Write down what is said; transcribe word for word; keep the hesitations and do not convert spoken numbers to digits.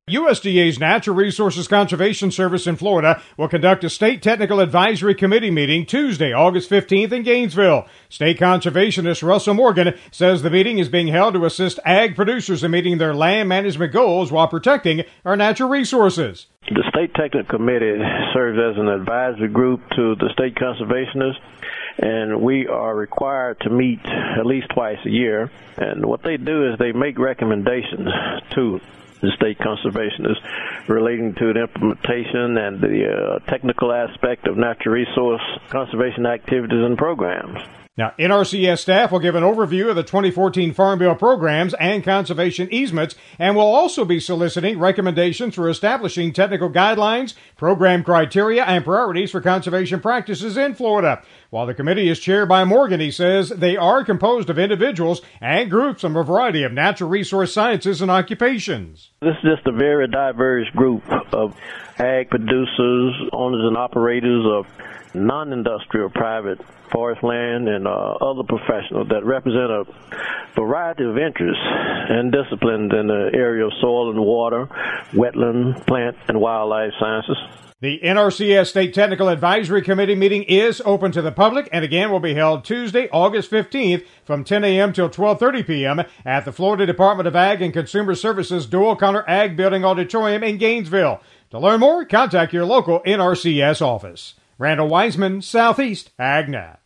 U S D A's Natural Resources Conservation Service in Florida will conduct a State Technical Advisory Committee meeting Tuesday, August fifteenth in Gainesville. State Conservationist Russell Morgan says the meeting is being held to assist ag producers in meeting their land management goals while protecting our natural resources. The State Technical Committee serves as an advisory group to the state conservationists, and we are required to meet at least twice a year. And what they do is they make recommendations to the state conservationists relating to the implementation and the uh, technical aspect of natural resource conservation activities and programs. Now, N R C S staff will give an overview of the twenty fourteen Farm Bill programs and conservation easements, and will also be soliciting recommendations for establishing technical guidelines, program criteria, and priorities for conservation practices in Florida. While the committee is chaired by Morgan, he says they are composed of individuals and groups from a variety of natural resource sciences and occupations. This is just a very diverse group of ag producers, owners and operators of non-industrial private forest land and uh, other professionals that represent a variety of interests and disciplines in the area of soil and water, wetland, plant, and wildlife sciences. The N R C S State Technical Advisory Committee meeting is open to the public and again will be held Tuesday, August fifteenth from ten a.m. till twelve thirty p.m. at the Florida Department of Ag and Consumer Services Dual Counter Ag Building Auditorium in Gainesville. To learn more, contact your local N R C S office. Randall Wiseman, Southeast AgNet.